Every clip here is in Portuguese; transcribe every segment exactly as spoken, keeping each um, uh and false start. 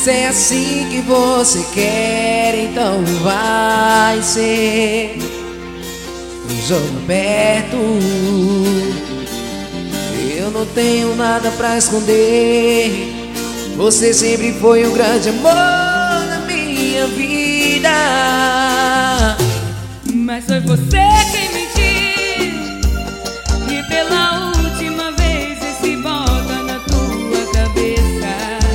Se é assim que você quer, então vai ser um jogo aberto. Eu não tenho nada pra esconder. Você sempre foi um grande amor na minha vida. Mas foi você quem mentiu, e pela última vez esse bota na tua cabeça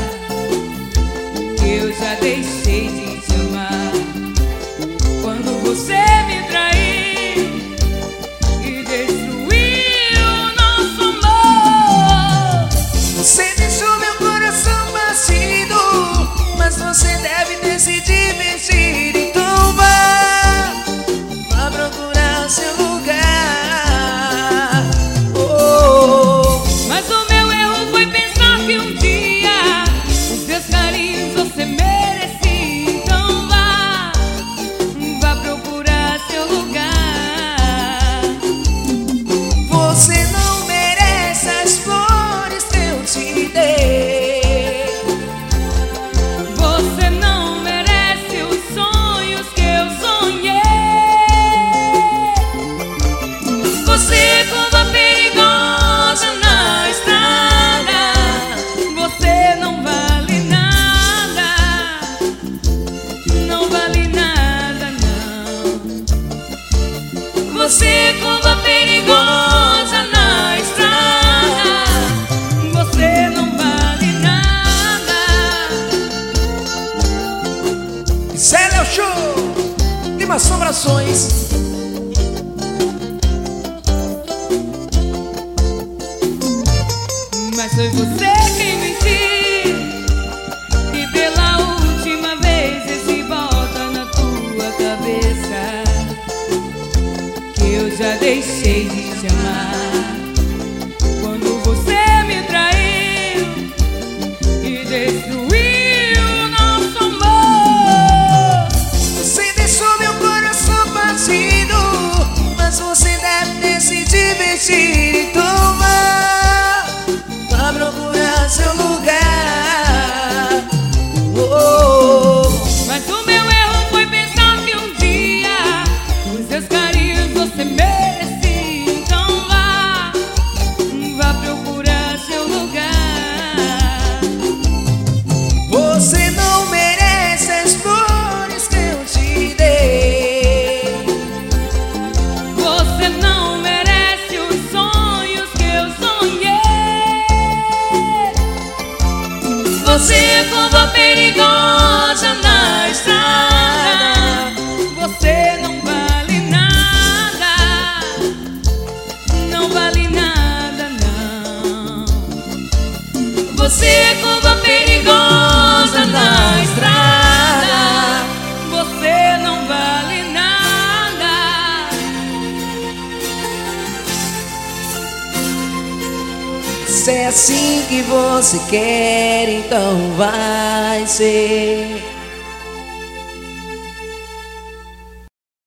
que eu já deixei de te amar. Quando você me traiu e destruiu o nosso amor. Você deixou meu coração batido, mas você deve ter se divertido. Então vá, vá procurar seu lugar. Oh. Mas o meu erro foi pensar que um dia os teus carinhos você merecia. Então vá, vá procurar seu lugar. Você não merece as flores que eu te dei. Você não merece os sonhos que eu sonhei. Você é curva perigosa na estrada. Você não vale nada. Não vale nada, não. Você é curva perigosa na estrada. Você não vale nada. Célia é o show de Assombrações. Mas foi você quem mentiu, e pela última vez esse bota na tua cabeça que eu já deixei de te amar. Quando você me traiu e destruiu o nosso amor. Você deixou meu coração batido, mas você deve ter se divertido. Então vá, vá procurar seu lugar. Oh. Mas o meu erro foi pensar que um dia os seus carinhos você merecia. Então vá, vá procurar seu lugar. Você não merece as flores que eu te dei. Você não merece os sonhos que eu sonhei. Você é curva perigosa na estrada. Você não vale nada. Não vale nada, não. Você é curva perigosa na estrada. Você não vale nada. Se é assim que você quer, então vai ser